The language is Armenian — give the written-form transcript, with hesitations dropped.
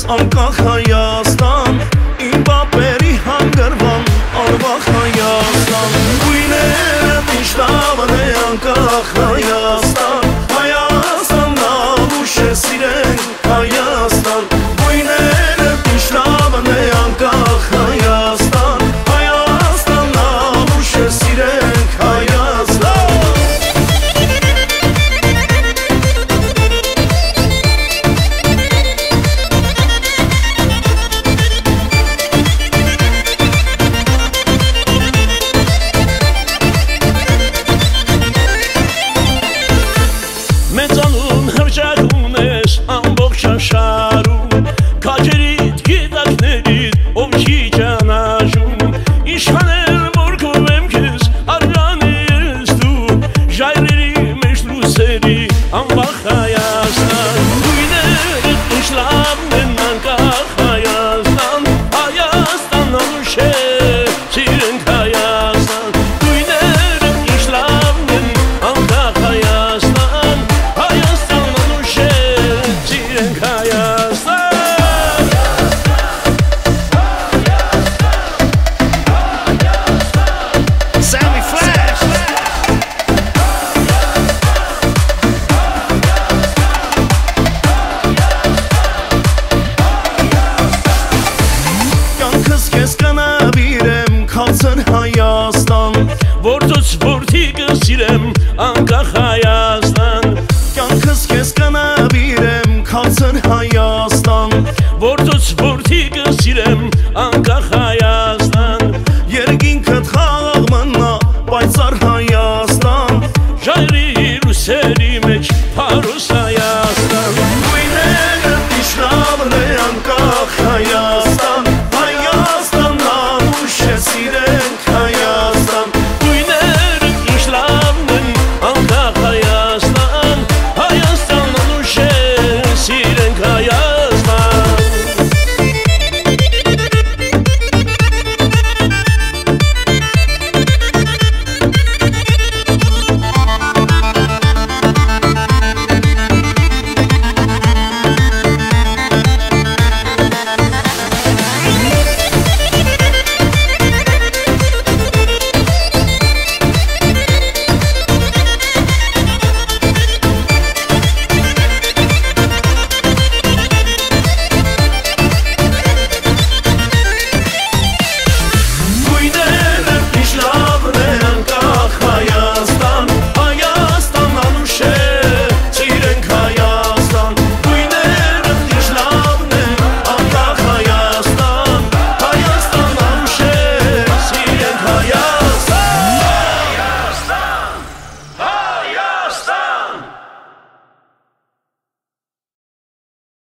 անկախ Հայաստան, իմ բապերի հանգրվան, անվախ Հայաստան, գույները միշտ լավն է անկախ Հայաստան, Հայաստան լավ ուշ է սիրենք Հայաստան, գույները միշտ լավն է անկախ Հայաստան, Հայաստան լավ ուշ է սիրենք Հայաստան։ Մեծանուն հրճակում ես ամբողջ աշխարհում, քաջերիդ գիտակներիդ ով չի ճանաչում, իշխանել որ կովեմ քեզ արգանի ես դու, ժայռերի մեջ լույսերի անվախ Հայաստան, գույները ինչ լավն են անկախ Հայաստան, Հայաստան անուշ է սիրենք Հայաստան, գույները ինչ լավն են անկախ Հայաստան, Հայաստան անուշ է սիրենք Հայաստան։ Sammy Flash Կյանքս քեզ կնավիրեմ քացն Հայաստան, Որտուց որթի կսիրեմ անկախ Հայաստան, Կյանքս քեզ կնավիրեմ քացն Հայաստան, Որտուց որթի կսիրեմ անկախ Հայաստան,